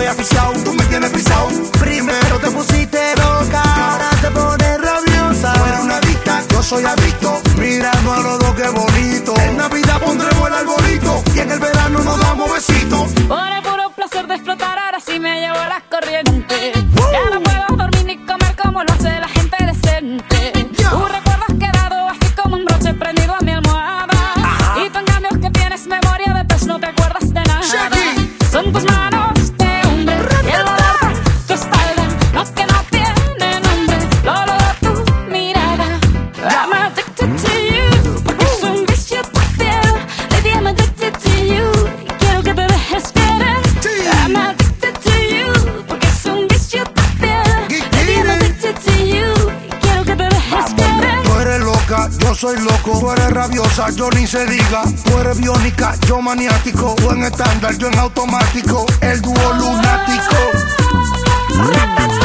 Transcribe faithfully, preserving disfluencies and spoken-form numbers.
asfixiado, tú me tienes frisado. Primero te pusiste loca, ahora te pones rabiosa. Tú eres una adicta, yo soy adicto. Mirando a los dos, qué bonito. En Navidad pondremos el arbolito y en el verano nos damos besitos. Por el puro placer de explotar, ahora sí me llevo las corrientes. Ya no puedo dormir ni comer como lo hace la gente decente. Un recuerdo has quedado así como un broche prendido a mi almohada. Ajá. Y tú en cambio que tienes memoria de pez no te acuerdas de nada. Shaggy. Son tus manos de hombre y el olor de tu espalda, no que no tiene nombre, el olor de tu mirada. I'm addicted to you, porque es un vicio tu piel. Baby, I'm addicted to you, y quiero que te dejes querer. I'm addicted to you, porque es un vicio tu piel. Baby, I'm addicted to you, y quiero que te dejes querer. Tú eres loca, yo soy loco. Tú eres rabiosa, yo ni se diga. Tú eres biónica, yo maniático. Tú en estándar, yo en automático. El dúo lunático.